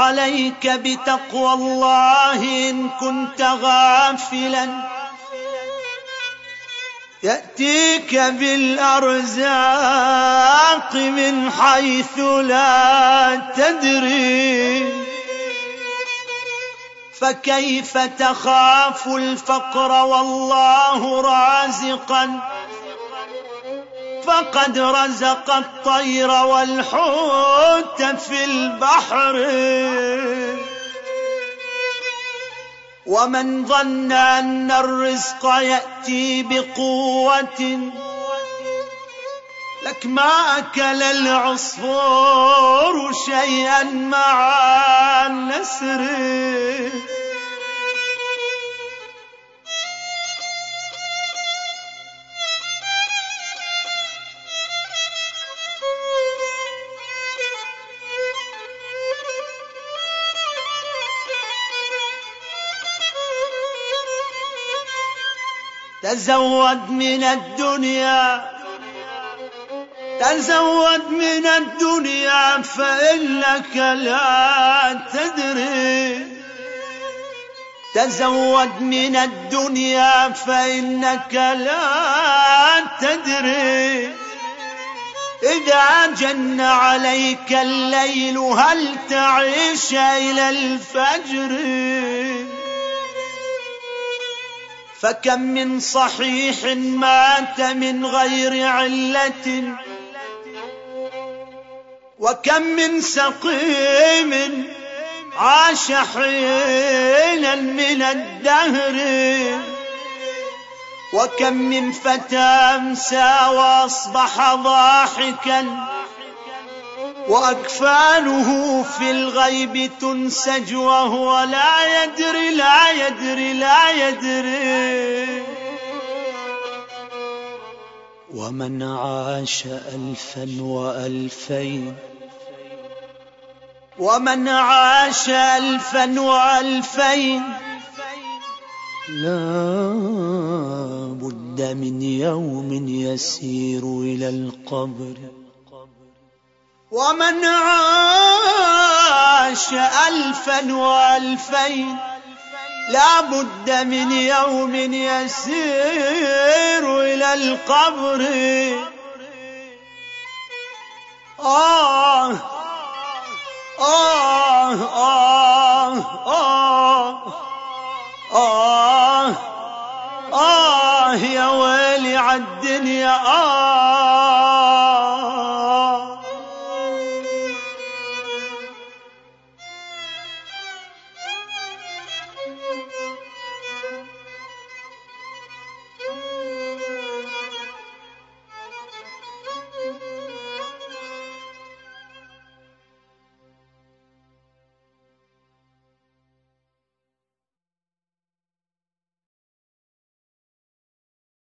عليك بتقوى الله إن كنت غافلا، يأتيك بالأرزاق من حيث لا تدري، فكيف تخاف الفقر والله رازقا، فقد رزق الطير والحوت في البحر. ومن ظن أن الرزق يأتي بقوة، لك ما أكل العصفور شيئا مع النسر. تزود من الدنيا، تزود من الدنيا فإنك لا تدري، تزود من الدنيا فإنك لا تدري، إذا جن عليك الليل هل تعيش إلى الفجر. فكم من صحيح مات من غير علة، وكم من سقيم عاش حينا من الدهر، وكم من فتى أمسى وأصبح ضاحكا، وأكفانه في الغيب تنسج وهو لا يدري لا يدري لا يدري. ومن عاش 1000 و2000، ومن عاش 1000 و2000 لا بد من يوم يسير إلى القبر. ومن عاش 1000 و2000 لا بد من يوم يسير إلى القبر. آه آه آه آه آه يا ويلي عالدنيا.